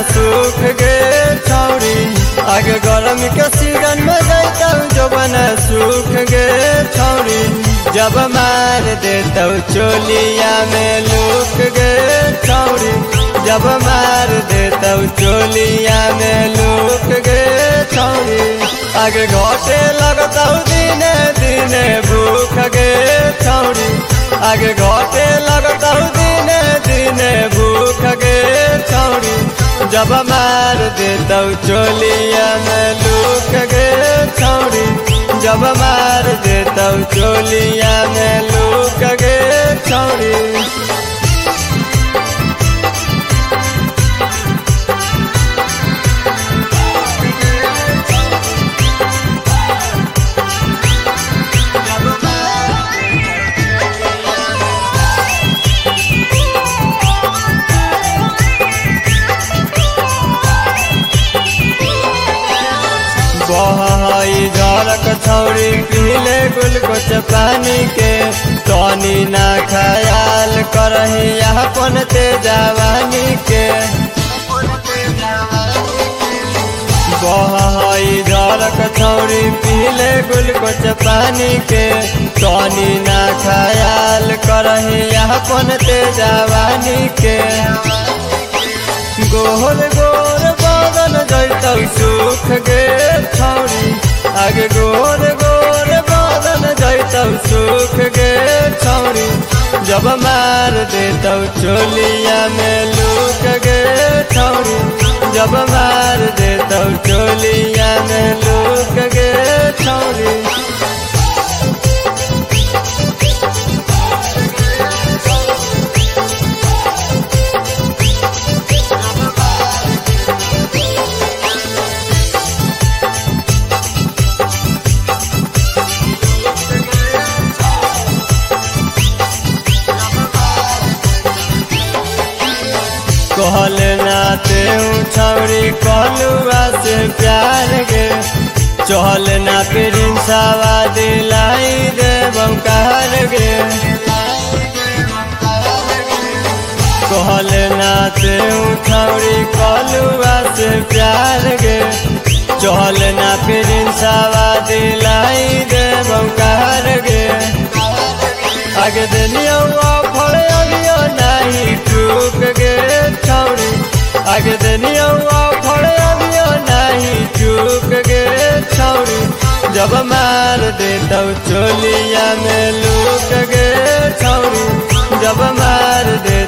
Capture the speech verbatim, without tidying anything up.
सूख गे छौरी। आगे गरम के सीजन में जैतौ जवन सूख गे छौरी। जब मार देतौ चोलिया में लूक गे छौरी। जब मार देतौ चोलिया में लूक गे छौरी। आगे घटे लगतौ दिने दिने भूख गे छौरी। आगे घटे लगतौ दिने दिने भूख गे छौरी। जब मार देतौ चोलिया में लूक गे छौरी। जब मार देतौ चोलिया में लूक गे छौरी। बहई झलक छौरी पीले गुलकोच पानी के। तनी ना ख्याल करही अपन ते जवानी के। बहई झलक छौरी पीले गुलकोच पानी के। तनी ना ख्याल करही अपन ते जवानी के। गोर गोर बदन जैतौ सूख गे छौरी। आगे गोर गोर बदन जैतौ सूख गे छौरी। जब मार देतौ चोलिया में लूक गे छौरी। जब मार देतौ चोलिया में लूक गे छौरी। कहल नाते छौरी कहलुआ से प्यार गे। चहल ना प्रिंसवा दिलाई दे बंकार गे। कहल नाते छौरी कहलुआ से प्यार गे। चहल ना प्रिंसवा दिलाई दे बंकार गे। आगे दुनिया फल अलियो नहीं टूक गे छौरी। आगे दुनिया फल अलियो नहीं टूक गे छौरी। जब मार देतौ चोलिया में लूक गे छौरी। जब मार दे